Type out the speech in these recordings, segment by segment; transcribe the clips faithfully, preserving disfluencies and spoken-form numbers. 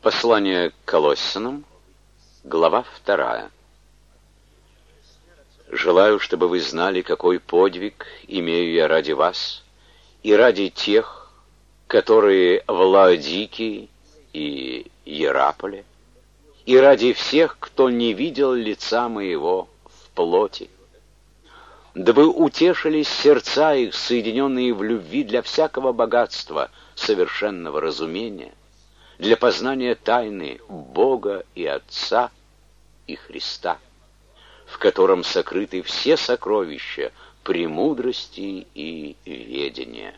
Послание к Колоссянам, глава вторая. Желаю, чтобы вы знали, какой подвиг имею я ради вас и ради тех, которые в Лаодикии и Иераполе, и ради всех, кто не видел лица моего в плоти, дабы утешились сердца их, соединенные в любви для всякого богатства, совершенного разумения, для познания тайны Бога и Отца и Христа, в котором сокрыты все сокровища премудрости и ведения.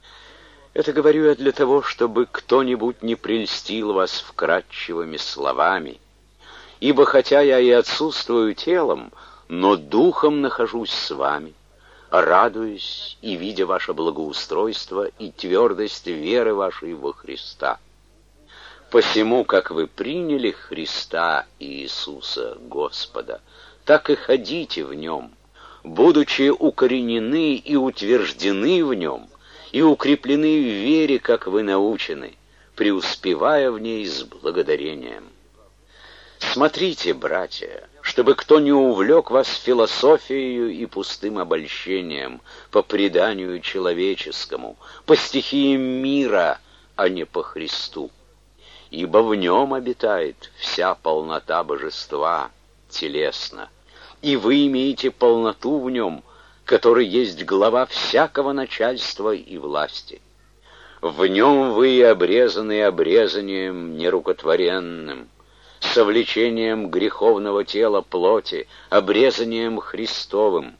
Это говорю я для того, чтобы кто-нибудь не прельстил вас вкрадчивыми словами, ибо хотя я и отсутствую телом, но духом нахожусь с вами, радуюсь и видя ваше благоустройство и твердость веры вашей во Христа. Посему, как вы приняли Христа Иисуса Господа, так и ходите в Нем, будучи укоренены и утверждены в Нем, и укреплены в вере, как вы научены, преуспевая в ней с благодарением. Смотрите, братья, чтобы кто не увлек вас философией и пустым обольщением, по преданию человеческому, по стихиям мира, а не по Христу. Ибо в нем обитает вся полнота божества телесно, и вы имеете полноту в нем, который есть глава всякого начальства и власти. В нем вы обрезаны обрезанием нерукотворенным, совлечением греховного тела плоти, обрезанием Христовым,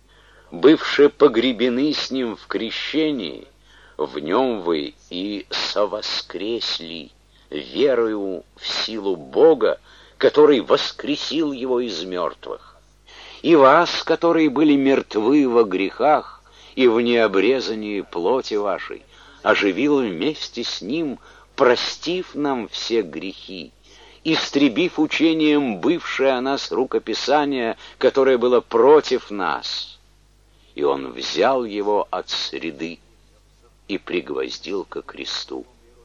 бывши погребены с ним в крещении, в нем вы и совоскресли верою в силу Бога, который воскресил его из мертвых. И вас, которые были мертвы во грехах и в необрезании плоти вашей, оживил вместе с ним, простив нам все грехи, истребив учением бывшее о нас рукописание, которое было против нас. И он взял его от среды и пригвоздил ко кресту.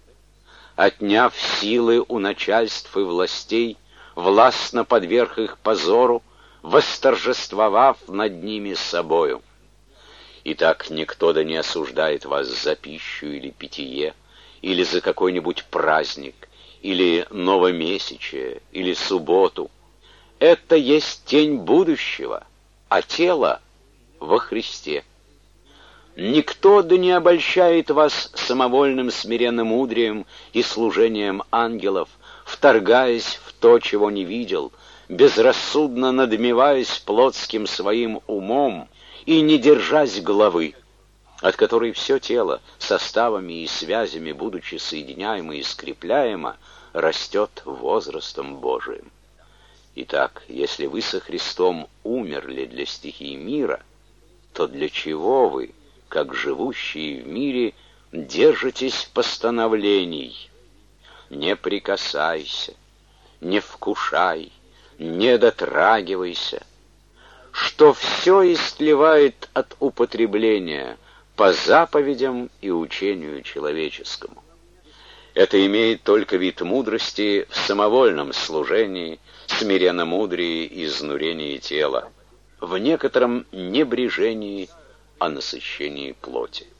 Отняв силы у начальств и властей, властно подверг их позору, восторжествовав над ними собою. Итак, никто да не осуждает вас за пищу или питье, или за какой-нибудь праздник, или новомесячие, или субботу. Это есть тень будущего, а тело во Христе. Никто да не обольщает вас самовольным смиренным мудрием и служением ангелов, вторгаясь в то, чего не видел, безрассудно надмеваясь плотским своим умом и не держась головы, от которой все тело, составами и связями, будучи соединяемо и скрепляемо, растет возрастом Божиим. Итак, если вы со Христом умерли для стихии мира, то для чего вы, как живущие в мире, держитесь постановлений? Не прикасайся, не вкушай, не дотрагивайся, что все истлевает от употребления по заповедям и учению человеческому. Это имеет только вид мудрости в самовольном служении, смиренно-мудрии и изнурении тела, в некотором небрежении о насыщении плоти.